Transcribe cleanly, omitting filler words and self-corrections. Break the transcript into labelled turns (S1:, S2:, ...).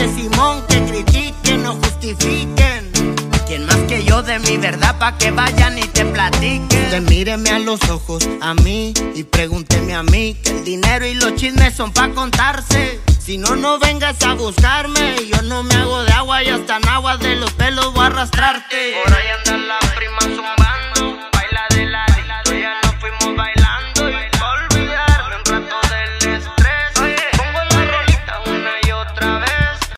S1: de Simón, que critiquen, no justifiquen. ¿Quién más que yo de mi verdad pa' que vayan y te platiquen? Usted míreme a los ojos a mí y pregúnteme a mí, que el dinero y los chismes son pa' contarse. Si no, no vengas a buscarme, yo no me hago de agua y hasta en agua de los pelos voy a arrastrarte. Por ahí anda la